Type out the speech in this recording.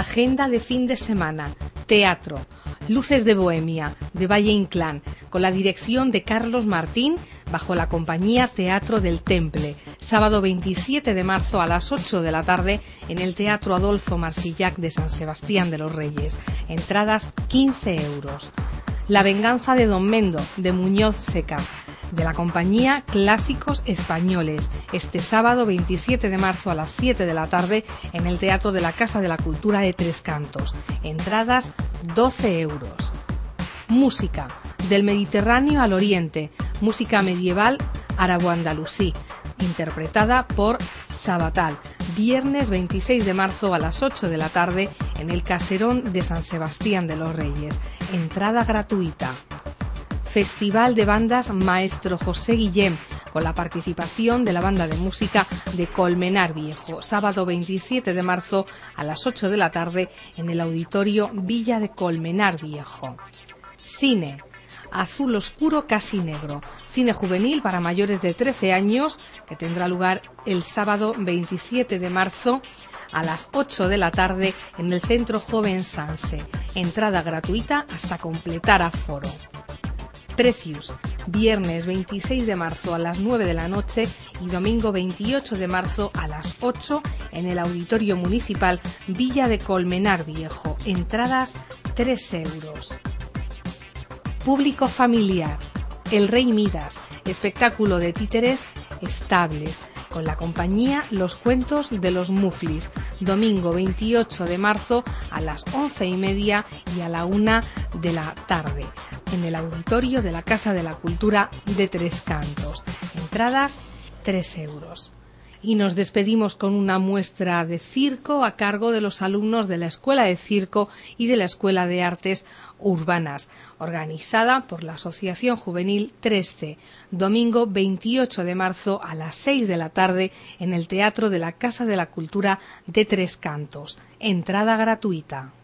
Agenda de fin de semana. Teatro. Luces de Bohemia, de Valle Inclán, con la dirección de Carlos Martín, bajo la compañía Teatro del Temple. Sábado 27 de marzo a las 8 de la tarde en el Teatro Adolfo Marsillac de San Sebastián de los Reyes. Entradas 15 euros. La venganza de Don Mendo, de Muñoz Seca, de la compañía Clásicos Españoles, este sábado 27 de marzo a las 7 de la tarde en el Teatro de la Casa de la Cultura de Tres Cantos. Entradas 12 euros. Música, del Mediterráneo al Oriente, música medieval árabo-andalusí, interpretada por Sabatal, viernes 26 de marzo a las 8 de la tarde en el Caserón de San Sebastián de los Reyes. Entrada gratuita. Festival de Bandas Maestro José Guillem, con la participación de la banda de música de Colmenar Viejo, sábado 27 de marzo a las 8 de la tarde en el Auditorio Villa de Colmenar Viejo. Cine. Azul oscuro casi negro, cine juvenil para mayores de 13 años, que tendrá lugar el sábado 27 de marzo a las 8 de la tarde en el Centro Joven Sanse. Entrada gratuita hasta completar aforo. Precios, viernes 26 de marzo a las 9 de la noche y domingo 28 de marzo a las 8 en el Auditorio Municipal Villa de Colmenar Viejo. Entradas 3 euros. Público familiar. El Rey Midas, espectáculo de títeres estables, con la compañía Los Cuentos de los Muflis, domingo 28 de marzo a las 11:30 y a la 1 de la tarde, en el auditorio de la Casa de la Cultura de Tres Cantos. Entradas 3 euros. Y nos despedimos con una muestra de circo a cargo de los alumnos de la Escuela de Circo y de la Escuela de Artes Urbanas, organizada por la Asociación Juvenil 3C, domingo 28 de marzo a las 6 de la tarde en el Teatro de la Casa de la Cultura de Tres Cantos. Entrada gratuita.